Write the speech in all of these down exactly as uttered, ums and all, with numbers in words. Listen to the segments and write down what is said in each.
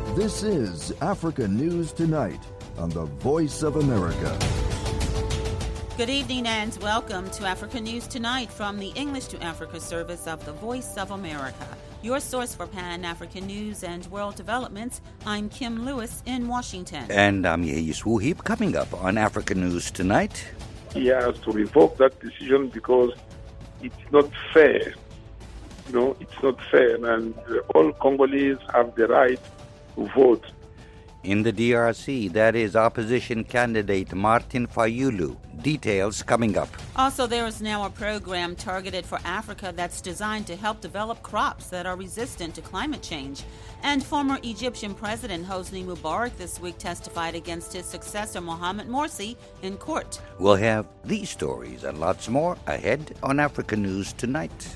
This is Africa News Tonight on the Voice of America. Good evening and welcome to Africa News Tonight from the English to Africa service of the Voice of America. Your source for Pan-African news and world developments. I'm Kim Lewis in Washington. And I'm Yehis Wuhib. Coming up on Africa News Tonight. He has to revoke that decision because it's not fair. You know, it's not fair, and all Congolese have the right to vote. In the D R C, that is opposition candidate Martin Fayulu. Details coming up. Also, there is now a program targeted for Africa that's designed to help develop crops that are resistant to climate change. And former Egyptian President Hosni Mubarak this week testified against his successor Mohamed Morsi in court. We'll have these stories and lots more ahead on Africa News Tonight.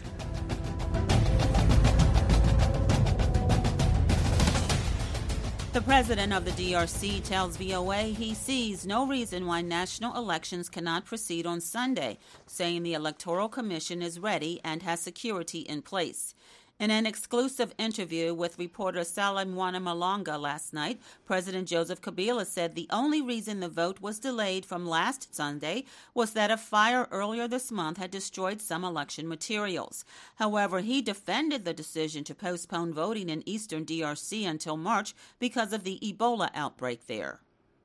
The president of the D R C tells V O A he sees no reason why national elections cannot proceed on Sunday, saying the Electoral Commission is ready and has security in place. In an exclusive interview with reporter Salim Wana Malonga last night, President Joseph Kabila said the only reason the vote was delayed from last Sunday was that a fire earlier this month had destroyed some election materials. However, he defended the decision to postpone voting in eastern D R C until March because of the Ebola outbreak there.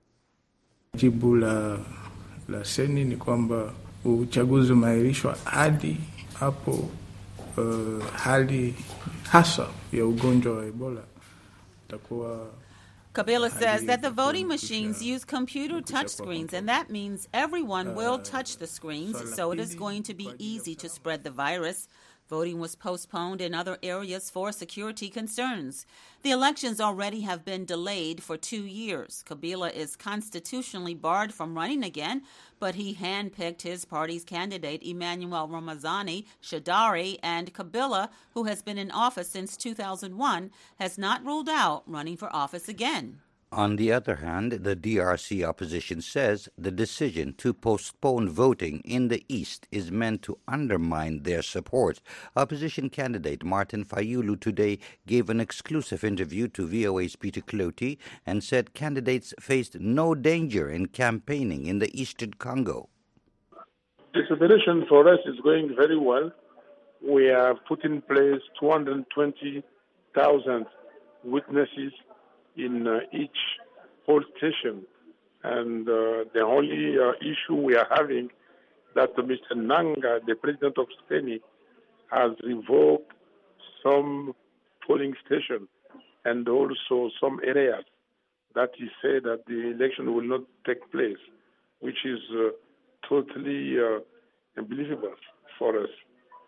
Jibu la, la seni ni kwamba uchaguzi umeahirishwa hadi hapo Uh, hali hasa ya ugonjwa wa Ebola takuwa. Kabila says that the voting machines use computer touchscreens, and that means everyone will touch the screens, so it is going to be easy to spread the virus. Voting was postponed in other areas for security concerns. The elections already have been delayed for two years. Kabila is constitutionally barred from running again, but he handpicked his party's candidate, Emmanuel Ramazani Shadari, and Kabila, who has been in office since two thousand one, has not ruled out running for office again. On the other hand, the D R C opposition says the decision to postpone voting in the East is meant to undermine their support. Opposition candidate Martin Fayulu today gave an exclusive interview to V O A's Peter Cloti and said candidates faced no danger in campaigning in the Eastern Congo. The situation for us is going very well. We have put in place two hundred twenty thousand witnesses in uh, each poll station, and uh, the only uh, issue we are having that uh, Mister Nanga, the president of Steny, has revoked some polling stations and also some areas that he said that the election will not take place, which is uh, totally uh, unbelievable for us.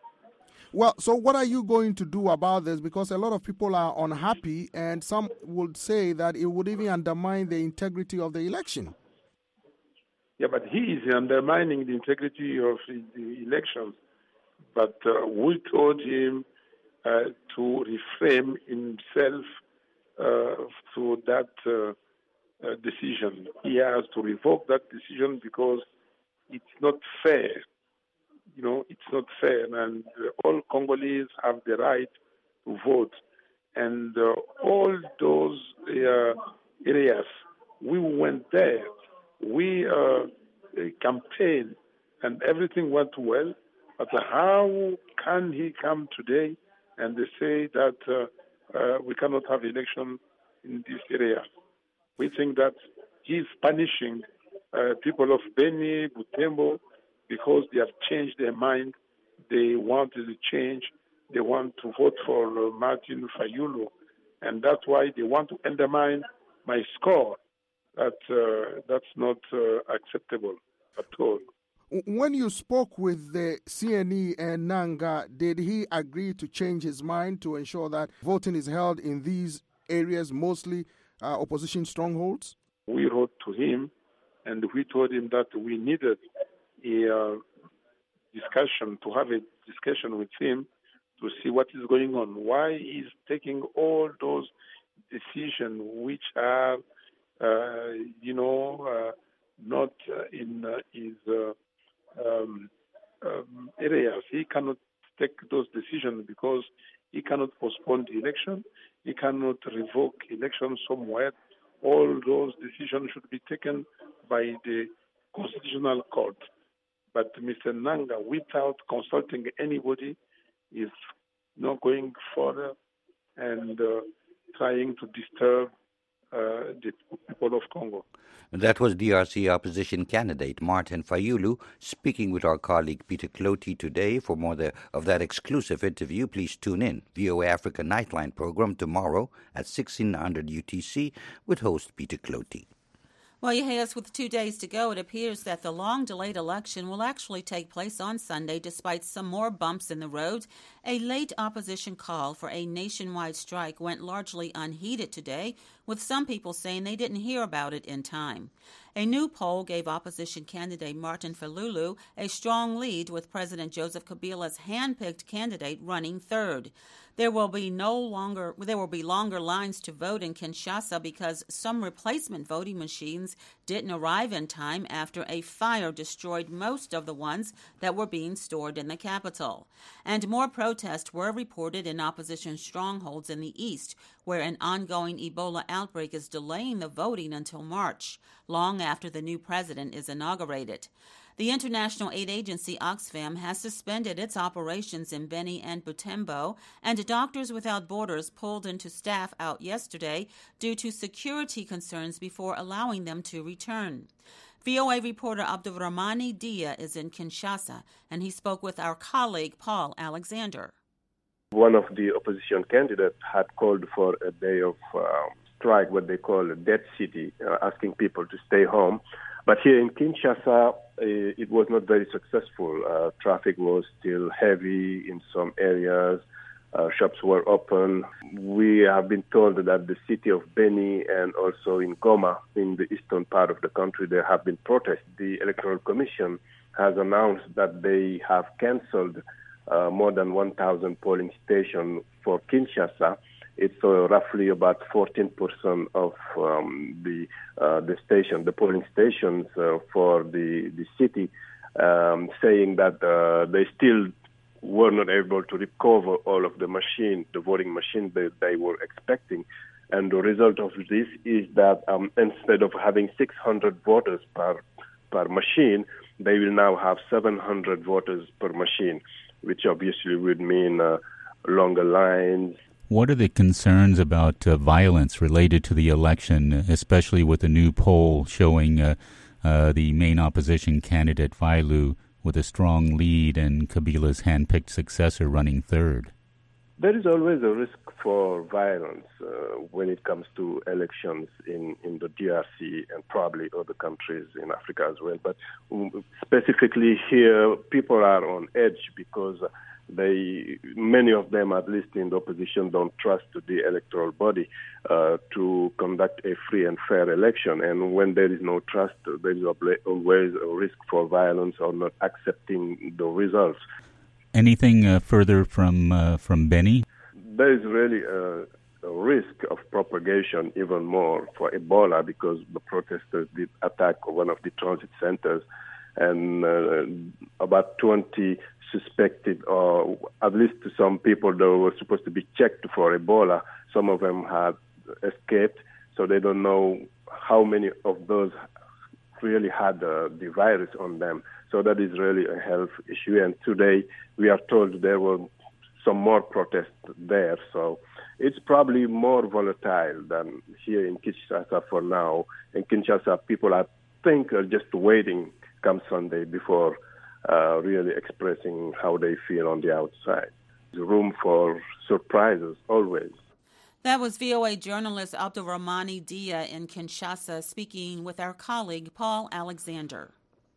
Well, so what are you going to do about this? Because a lot of people are unhappy, and some would say that it would even undermine the integrity of the election. Yeah, but he is undermining the integrity of the elections. But uh, we told him uh, to reframe himself uh, to that uh, uh, decision. He has to revoke that decision because it's not fair. You know, it's not fair, and uh, all Congolese have the right to vote. And uh, all those uh, areas, we went there, we uh, campaigned, and everything went well. But how can he come today and they say that uh, uh, we cannot have election in this area? We think that he's punishing uh, people of Beni, Butembo, because they have changed their mind. They wanted to change. They want to vote for uh, Martin Fayulu. And that's why they want to undermine my score. That, uh, that's not uh, acceptable at all. When you spoke with the C N E and Nanga, did he agree to change his mind to ensure that voting is held in these areas, mostly uh, opposition strongholds? We wrote to him, and we told him that we needed a uh, discussion, to have a discussion with him to see what is going on, why he's taking all those decisions which are, uh, you know, uh, not uh, in uh, his uh, um, um, areas. He cannot take those decisions because He cannot postpone the election. He cannot revoke elections somewhere. All those decisions should be taken by the Constitutional Court. But Mister Nanga, without consulting anybody, is not going further and uh, trying to disturb uh, the people of Congo. That was D R C opposition candidate Martin Fayulu speaking with our colleague Peter Clotey today. For more the, of that exclusive interview, please tune in. V O A Africa Nightline program tomorrow at sixteen hundred U T C with host Peter Clotey. Well, Yehias, with two days to go, it appears that the long-delayed election will actually take place on Sunday, despite some more bumps in the road. A late opposition call for a nationwide strike went largely unheeded today, with some people saying they didn't hear about it in time. A new poll gave opposition candidate Martin Fayulu a strong lead, with President Joseph Kabila's hand-picked candidate running third. There will be no longer there will be longer lines to vote in Kinshasa because some replacement voting machines didn't arrive in time after a fire destroyed most of the ones that were being stored in the capital. And more protests were reported in opposition strongholds in the east, where an ongoing Ebola outbreak is delaying the voting until March, long after the new president is inaugurated. The international aid agency Oxfam has suspended its operations in Beni and Butembo, and Doctors Without Borders pulled into staff out yesterday due to security concerns before allowing them to return. V O A reporter Abdulrahmani Dia is in Kinshasa, and he spoke with our colleague Paul Alexander. One of the opposition candidates had called for a day of uh, strike, what they call a dead city, uh, asking people to stay home. But here in Kinshasa, uh, it was not very successful. Uh, traffic was still heavy in some areas. Uh, shops were open. We have been told that the city of Beni and also in Goma, in the eastern part of the country, there have been protests. The Electoral Commission has announced that they have cancelled uh, more than one thousand polling stations for Kinshasa. It's uh, roughly about fourteen percent of um, the uh, the station, the polling stations uh, for the the city, um, saying that uh, they still were not able to recover all of the machine, the voting machine that they were expecting. And the result of this is that um, instead of having six hundred voters per per machine, they will now have seven hundred voters per machine, which obviously would mean uh, longer lines. What are the concerns about uh, violence related to the election, especially with the new poll showing uh, uh, the main opposition candidate, Fayulu, with a strong lead and Kabila's hand-picked successor running third? There is always a risk for violence uh, when it comes to elections in, in the D R C and probably other countries in Africa as well. But um, specifically here, people are on edge because They, many of them, at least in the opposition, don't trust the electoral body uh, to conduct a free and fair election. And when there is no trust, there is always a risk for violence or not accepting the results. Anything uh, further from uh, from Beni? There is really a, a risk of propagation even more for Ebola because the protesters did attack one of the transit centers, and uh, about twenty suspected, or at least some people that were supposed to be checked for Ebola, some of them had escaped, so they don't know how many of those really had uh, the virus on them. So that is really a health issue. And today we are told there were some more protests there. So it's probably more volatile than here in Kinshasa for now. In Kinshasa, people, I think, are just waiting come Sunday before uh, really expressing how they feel on the outside. There's room for surprises always. That was V O A journalist Abdulrahmani Dia in Kinshasa speaking with our colleague Paul Alexander.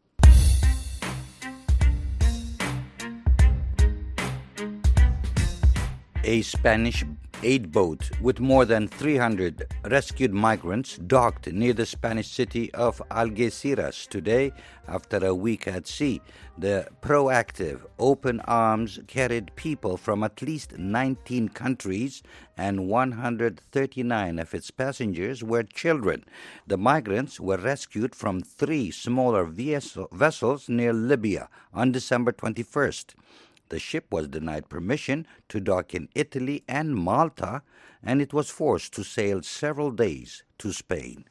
A Spanish aid boat with more than three hundred rescued migrants docked near the Spanish city of Algeciras today after a week at sea. The proactive Open Arms carried people from at least nineteen countries, and one hundred thirty-nine of its passengers were children. The migrants were rescued from three smaller vessels near Libya on December twenty-first. The ship was denied permission to dock in Italy and Malta, and it was forced to sail several days to Spain.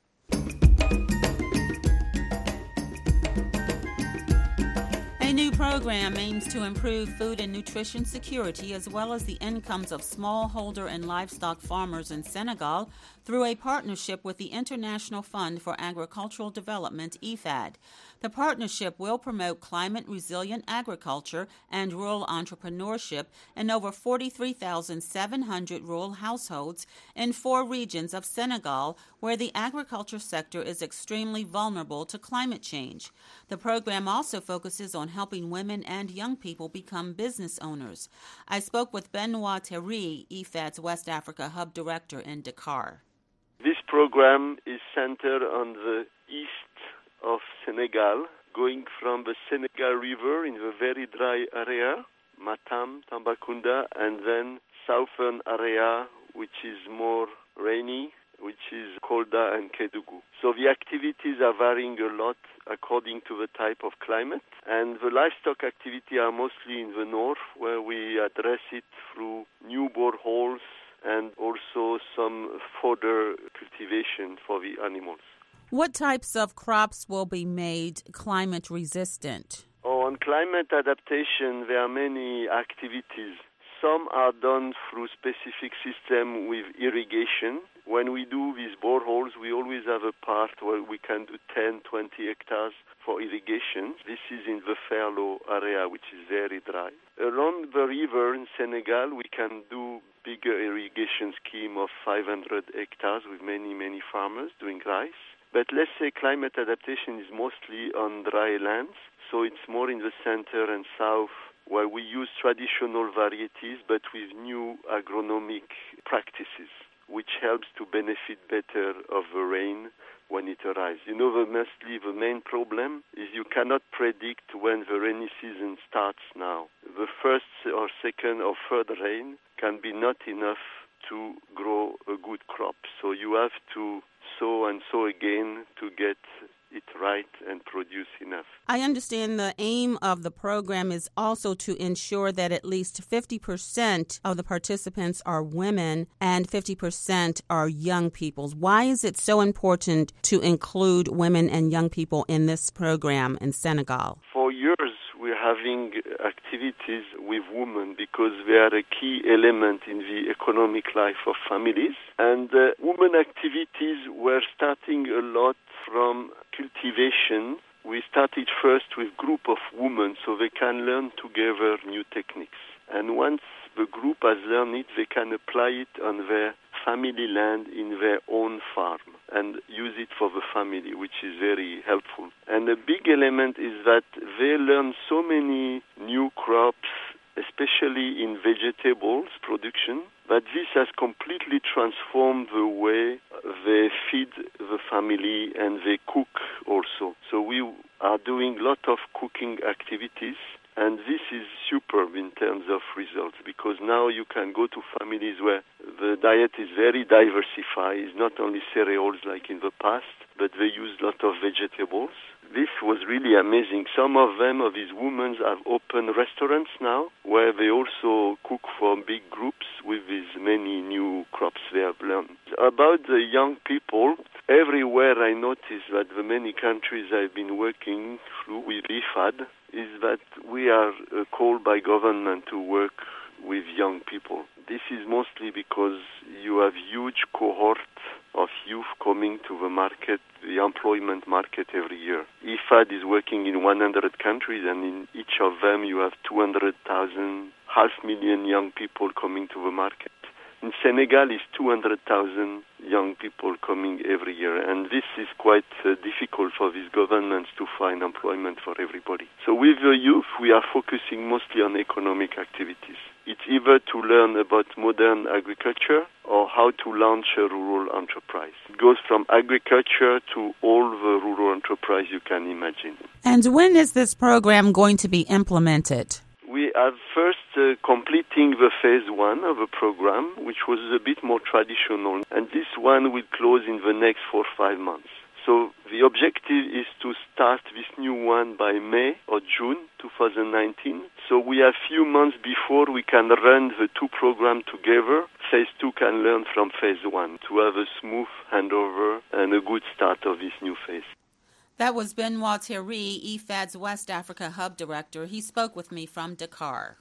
A new program aims to improve food and nutrition security as well as the incomes of smallholder and livestock farmers in Senegal through a partnership with the International Fund for Agricultural Development, I F A D. The partnership will promote climate-resilient agriculture and rural entrepreneurship in over forty-three thousand seven hundred rural households in four regions of Senegal where the agriculture sector is extremely vulnerable to climate change. The program also focuses on helping women and young people become business owners. I spoke with Benoit Terry, I F A D's West Africa Hub Director in Dakar. This program is centered on the east of Senegal, going from the Senegal River in the very dry area, Matam, Tambacounda, and then southern area, which is more rainy, which is Kolda and Kédougou. So the activities are varying a lot according to the type of climate, and the livestock activity are mostly in the north, where we address it through new boreholes and also some fodder cultivation for the animals. What types of crops will be made climate resistant? Oh, on climate adaptation, there are many activities. Some are done through specific system with irrigation. When we do these boreholes, we always have a part where we can do ten, twenty hectares for irrigation. This is in the Ferlo area, which is very dry. Along the river in Senegal, we can do bigger irrigation scheme of five hundred hectares with many, many farmers doing rice. But let's say climate adaptation is mostly on dry lands, so it's more in the center and south where we use traditional varieties but with new agronomic practices, which helps to benefit better of the rain when it arrives. You know, the mostly the main problem is you cannot predict when the rainy season starts now. The first or second or third rain can be not enough to grow a good crop. So you have to sow and sow again to get it right and produce enough. I understand the aim of the program is also to ensure that at least fifty percent of the participants are women and fifty percent are young people. Why is it so important to include women and young people in this program in Senegal? For years, we're having activities with women because they are a key element in the economic life of families. And uh, women activities were starting a lot from cultivation. We started first with a group of women so they can learn together new techniques. And once the group has learned it, they can apply it on their family land in their own farm and use it for the family, which is very helpful. And a big element is that they learn so many new crops, especially in vegetables production, that this has completely transformed the way they feed the family and they cook also. So we are doing a lot of cooking activities, and this is superb in terms of results because now you can go to families where the diet is very diversified. It's not only cereals like in the past, but they use a lot of vegetables. This was really amazing. Some of them, of these women, have opened restaurants now where they also cook for big groups with these many new crops they have learned. About the young people, everywhere I notice that the many countries I've been working through with I F A D is that we are uh, called by government to work with young people. This is mostly because you have huge cohort of youth coming to the market, the employment market every year. I F A D is working in one hundred countries, and in each of them you have two hundred thousand, half million young people coming to the market. In Senegal, it's two hundred thousand young people coming every year, and this is quite uh, difficult for these governments to find employment for everybody. So with the youth, we are focusing mostly on economic activities. It's either to learn about modern agriculture or how to launch a rural enterprise. It goes from agriculture to all the rural enterprise you can imagine. And when is this program going to be implemented? We are first uh, completing the phase one of the program, which was a bit more traditional, and this one will close in the next four or five months. So the objective is to start this new one by May or June twenty nineteen. So we have few months before we can run the two programs together. Phase two can learn from phase one to have a smooth handover and a good start of this new phase. That was Benoit Thierry, E F A D's West Africa Hub Director. He spoke with me from Dakar.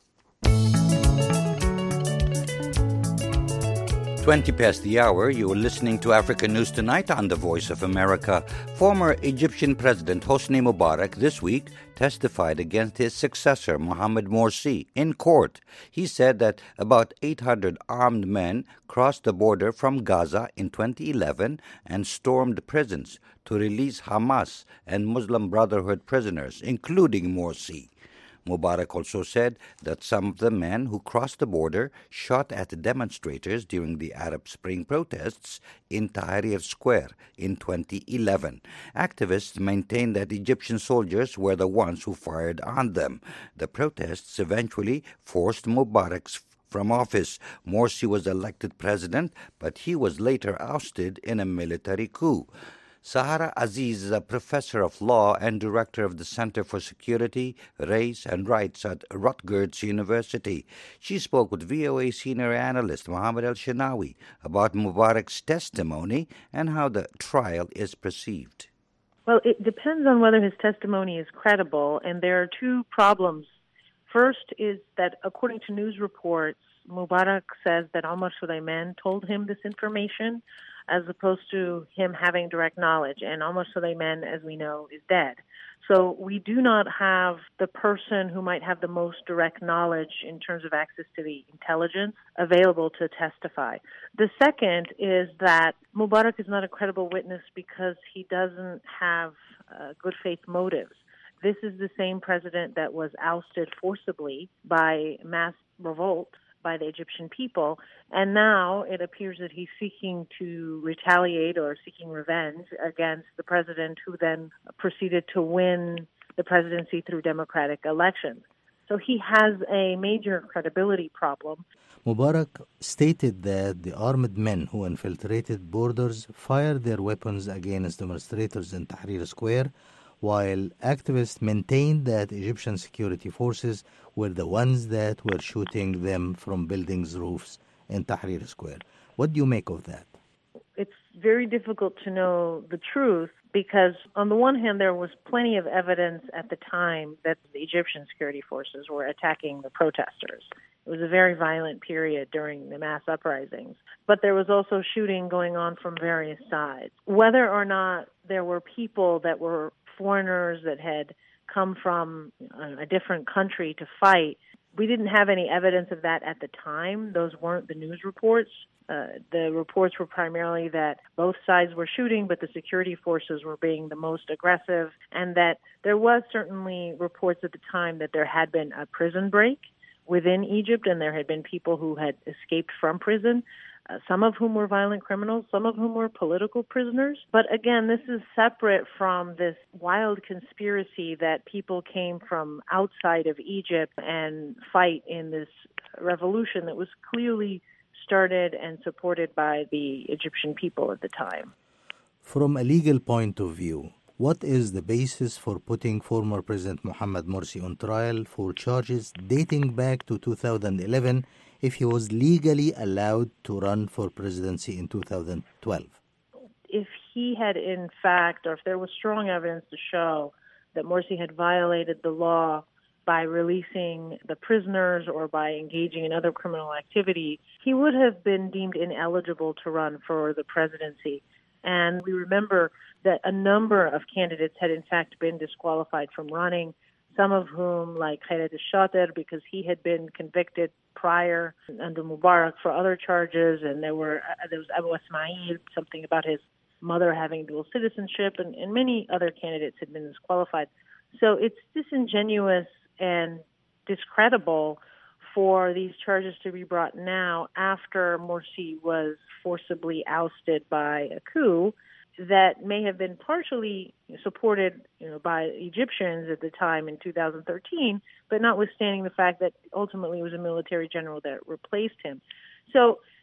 twenty past the hour, you are listening to Africa News Tonight on the Voice of America. Former Egyptian President Hosni Mubarak this week testified against his successor, Mohamed Morsi, in court. He said that about eight hundred armed men crossed the border from Gaza in twenty eleven and stormed prisons to release Hamas and Muslim Brotherhood prisoners, including Morsi. Mubarak also said that some of the men who crossed the border shot at demonstrators during the Arab Spring protests in Tahrir Square in twenty eleven. Activists maintain that Egyptian soldiers were the ones who fired on them. The protests eventually forced Mubarak from office. Morsi was elected president, but he was later ousted in a military coup. Sahara Aziz is a professor of law and director of the Center for Security, Race and Rights at Rutgers University. She spoke with V O A senior analyst Mohammed El-Shenawi about Mubarak's testimony and how the trial is perceived. Well, it depends on whether his testimony is credible, and there are two problems. First is that, according to news reports, Mubarak says that Omar Suleiman told him this information, as opposed to him having direct knowledge. And Omar Suleiman, as we know, is dead. So we do not have the person who might have the most direct knowledge in terms of access to the intelligence available to testify. The second is that Mubarak is not a credible witness because he doesn't have uh, good faith motives. This is the same president that was ousted forcibly by mass revolt by the Egyptian people, and now it appears that he's seeking to retaliate or seeking revenge against the president who then proceeded to win the presidency through democratic elections. So he has a major credibility problem. Mubarak stated that the armed men who infiltrated borders fired their weapons against demonstrators in Tahrir Square, while activists maintained that Egyptian security forces were the ones that were shooting them from buildings' roofs in Tahrir Square. What do you make of that? It's very difficult to know the truth because, on the one hand, there was plenty of evidence at the time that the Egyptian security forces were attacking the protesters. It was a very violent period during the mass uprisings. But there was also shooting going on from various sides. Whether or not there were people that were foreigners that had come from a different country to fight, we didn't have any evidence of that at the time. Those weren't the news reports. Uh, the reports were primarily that both sides were shooting, but the security forces were being the most aggressive, and that there was certainly reports at the time that there had been a prison break within Egypt, and there had been people who had escaped from prison, uh, some of whom were violent criminals, some of whom were political prisoners. But again, this is separate from this wild conspiracy that people came from outside of Egypt and fight in this revolution that was clearly started and supported by the Egyptian people at the time. From a legal point of view, what is the basis for putting former President Mohamed Morsi on trial for charges dating back to two thousand eleven if he was legally allowed to run for presidency in two thousand twelve? If he had, in fact, or if there was strong evidence to show that Morsi had violated the law by releasing the prisoners or by engaging in other criminal activity, he would have been deemed ineligible to run for the presidency. And we remember that a number of candidates had in fact been disqualified from running, some of whom, like Khaled al-Shater, because he had been convicted prior under Mubarak for other charges, and there were uh, there was Abu Ismail, something about his mother having dual citizenship, and, and many other candidates had been disqualified. So it's disingenuous and discreditable for these charges to be brought now after Morsi was forcibly ousted by a coup that may have been partially supported, you know, by Egyptians at the time in two thousand thirteen, but notwithstanding the fact that ultimately it was a military general that replaced him. So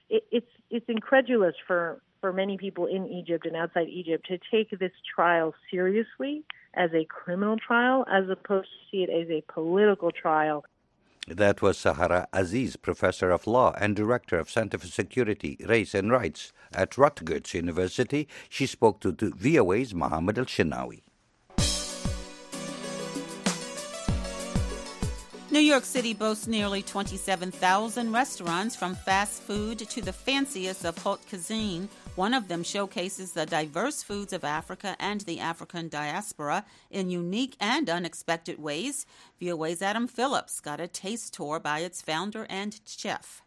it, it's it's incredulous for, for many people in Egypt and outside Egypt to take this trial seriously as a criminal trial as opposed to see it as a political trial. That was Sahara Aziz, professor of law and director of Center for Security, Race and Rights at Rutgers University. She spoke to, to V O A's Mohammed Al-Shinawi. New York City boasts nearly twenty-seven thousand restaurants, from fast food to the fanciest of haute cuisine. One of them showcases the diverse foods of Africa and the African diaspora in unique and unexpected ways. V O A's Adam Phillips got a taste tour by its founder and chef.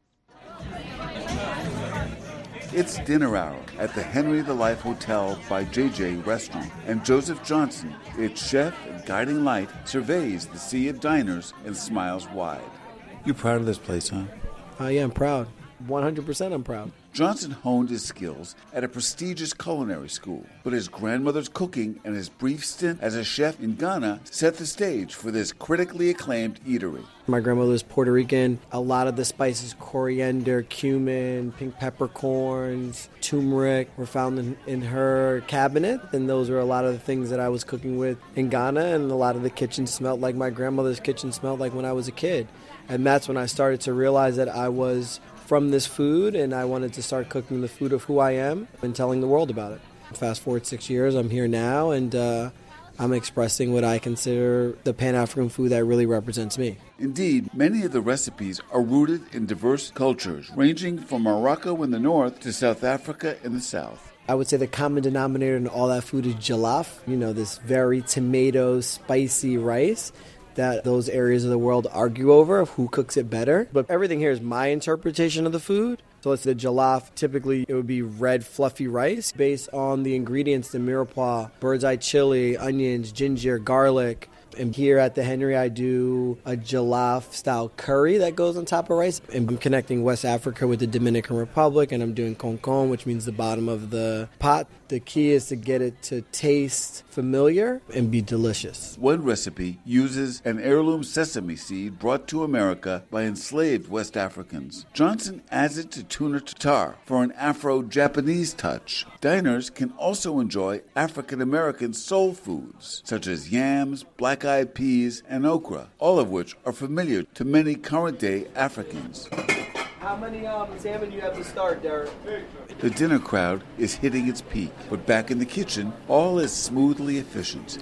It's dinner hour at the Henry the Life Hotel by J J Restaurant, and Joseph Johnson, its chef and guiding light, surveys the sea of diners and smiles wide. You proud of this place, huh? I am proud. one hundred percent I'm proud. Johnson honed his skills at a prestigious culinary school, but his grandmother's cooking and his brief stint as a chef in Ghana set the stage for this critically acclaimed eatery. My grandmother was Puerto Rican. A lot of the spices, coriander, cumin, pink peppercorns, turmeric, were found in, in her cabinet. And those were a lot of the things that I was cooking with in Ghana. And a lot of the kitchen smelled like my grandmother's kitchen smelled like when I was a kid. And that's when I started to realize that I was from this food, and I wanted to start cooking the food of who I am and telling the world about it. Fast forward six years, I'm here now, and uh, I'm expressing what I consider the Pan-African food that really represents me. Indeed, many of the recipes are rooted in diverse cultures, ranging from Morocco in the north to South Africa in the south. I would say the common denominator in all that food is jollof, you know, this very tomato, spicy rice that those areas of the world argue over of who cooks it better. But everything here is my interpretation of the food. So it's the jollof. Typically, it would be red, fluffy rice based on the ingredients, the mirepoix, bird's eye chili, onions, ginger, garlic. And here at the Henry, I do a jollof-style curry that goes on top of rice. And I'm connecting West Africa with the Dominican Republic, and I'm doing concon, which means the bottom of the pot. The key is to get it to taste familiar and be delicious. One recipe uses an heirloom sesame seed brought to America by enslaved West Africans. Johnson adds it to tuna tartare for an Afro-Japanese touch. Diners can also enjoy African-American soul foods, such as yams, black-eyed peas, and okra, all of which are familiar to many current-day Africans. How many um, salmon do you have to start, Derek? The dinner crowd is hitting its peak, but back in the kitchen, all is smoothly efficient.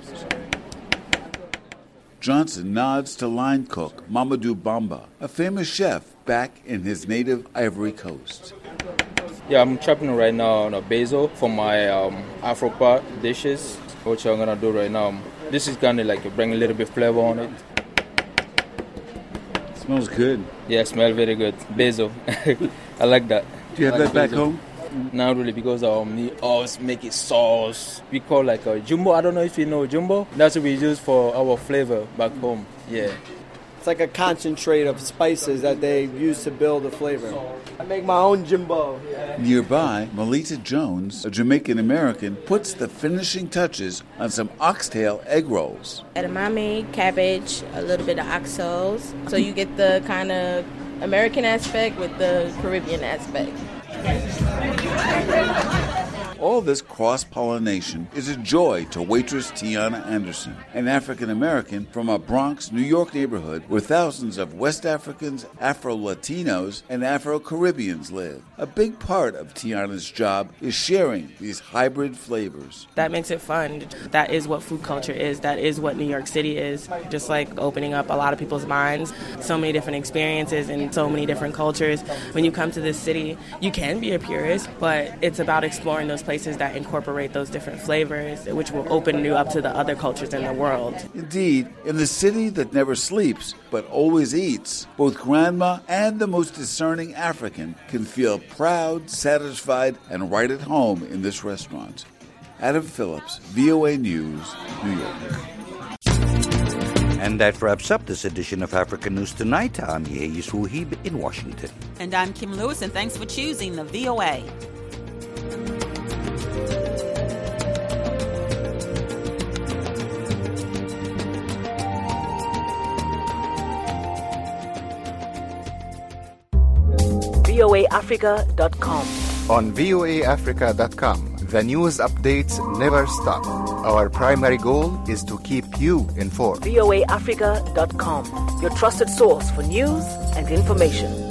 Johnson nods to line cook Mamadou Bamba, a famous chef back in his native Ivory Coast. Yeah, I'm chopping right now on a basil for my um, Afro-pot dishes, which I'm going to do right now. This is kind of like bring a little bit flavor on it. Smells good. Yeah, it smells very good. Basil. I like that. Do you have like that back basil. home? Not really, because um, we always make it sauce. We call like a jumbo. I don't know if you know jumbo. That's what we use for our flavor back home. Yeah. It's like a concentrate of spices that they use to build a flavor. I make my own jumbo. Nearby, Melita Jones, a Jamaican-American, puts the finishing touches on some oxtail egg rolls. Edamame, cabbage, a little bit of oxtails. So you get the kind of American aspect with the Caribbean aspect. All this cross-pollination is a joy to waitress Tiana Anderson, an African-American from a Bronx, New York neighborhood where thousands of West Africans, Afro-Latinos, and Afro-Caribbeans live. A big part of Tiana's job is sharing these hybrid flavors. That makes it fun. That is what food culture is. That is what New York City is. Just like opening up a lot of people's minds. So many different experiences and so many different cultures. When you come to this city, you can be a purist, but it's about exploring those places that incorporate those different flavors, which will open you up to the other cultures in the world. Indeed, in the city that never sleeps but always eats, both grandma and the most discerning African can feel proud, satisfied, and right at home in this restaurant. Adam Phillips, V O A News, New York. And that wraps up this edition of African News Tonight. I'm Yehiz Wuhib in Washington. And I'm Kim Lewis, and thanks for choosing the V O A. V O A Africa dot com. On V O A Africa dot com, the news updates never stop. Our primary goal is to keep you informed. V O A Africa dot com, your trusted source for news and information.